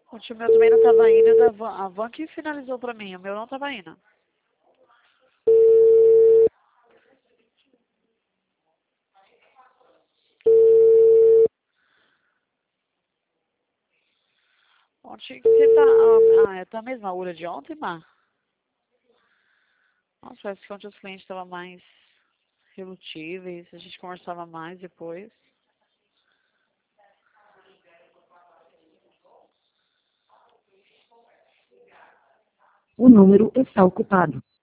Ontem o meu também não tava indo, a van que finalizou pra mim, o meu não tava indo. Ontem que você tá. É tá a mesma hora de ontem, Mar? Nossa, parece que ontem os clientes estavam mais relutíveis, a gente conversava mais depois. O número está ocupado.